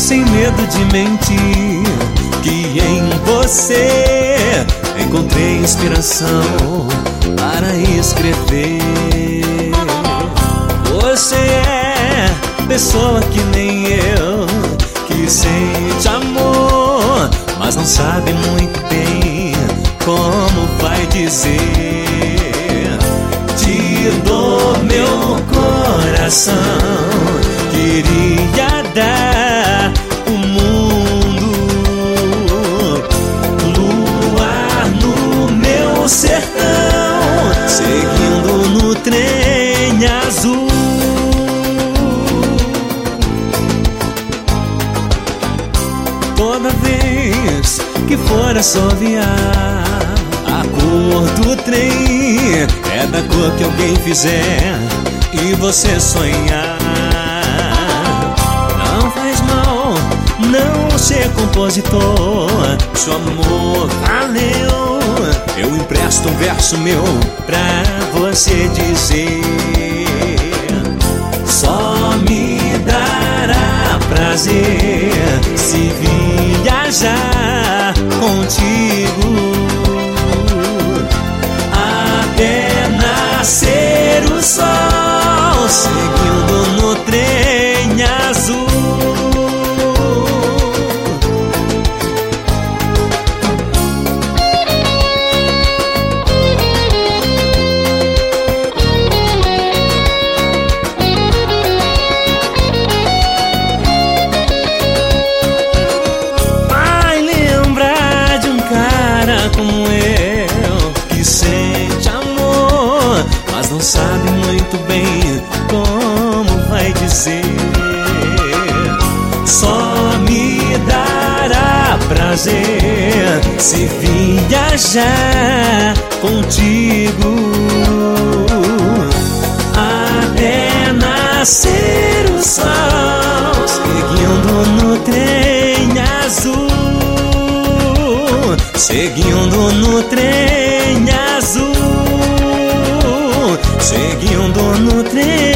sem medo de mentir, que em você encontrei inspiração para escrever. Você é pessoa que nem eu, que sente amor, mas não sabe muito bem como vai dizer. Te dou meu coração, queria dar o mundo, luar no meu sertão, seguindo no trem azul. Toda vez que for assoviar, a cor do trem é da cor que alguém fizer e você sonhar. Não faz mal não ser compositor, se o amor valeu, eu empresto um verso meu pra você dizer. Só me dará prazer se viajar contigo até nascer o sol, seguindo no trem azul. Vai lembrar de um cara como eu, que sente amor, mas não sabe muito bem como vai dizer. Só me dará prazer se viajar contigo até nascer o sol, seguindo no trem azul, seguindo no trem azul, seguindo no trem